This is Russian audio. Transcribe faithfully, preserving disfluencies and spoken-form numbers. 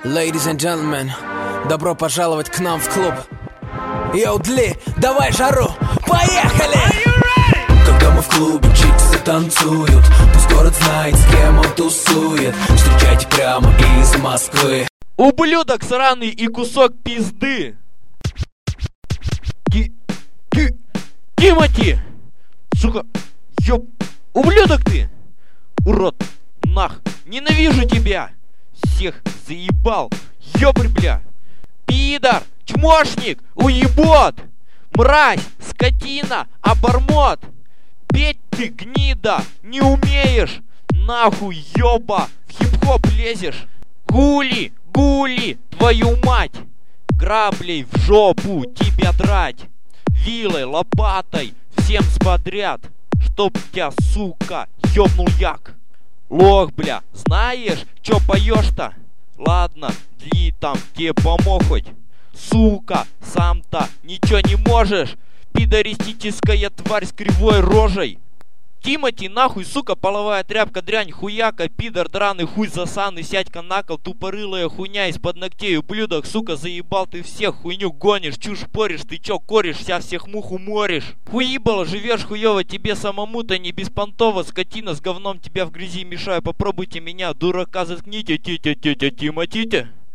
Ladies and gentlemen, добро пожаловать к нам в клуб. Йоу, Дли, давай жару, поехали! Когда мы в клубе, чиксы танцуют, пусть город знает, с кем он тусует. Встречайте прямо из Москвы. Ублюдок сраный и кусок пизды. Ки... Ки... Тимати! Сука, ёп... Ублюдок ты! Урод, нах, ненавижу тебя! Всех заебал, ёбрь, бля! Пидор, чмошник, уебот! Мразь, скотина, обормот! Петь ты, гнида, не умеешь! Нахуй, ёба, в хип-хоп лезешь! Гули, гули, твою мать! Граблей в жопу тебя драть! Вилой, лопатой, всем сподряд! Чтоб тебя, сука, ёбнул як! Лох, бля, знаешь, чё поешь-то? Ладно, Дли там тебе помог хоть. Сука, сам-то ничего не можешь. Пидористическая тварь с кривой рожей. Тимати, нахуй, сука, половая тряпка, дрянь, хуяка, пидор, драный, хуй засанный, сядь-ка на кол, тупорылая хуйня из-под ногтей, ублюдок, сука, заебал ты всех, хуйню гонишь, чушь поришь, ты чё коришь, вся всех мух уморишь. Хуибало, живешь хуёво, тебе самому-то не беспонтово, скотина, с говном тебя в грязи мешаю, попробуйте меня, дурака, заткните, тетя, тетя, Тимати.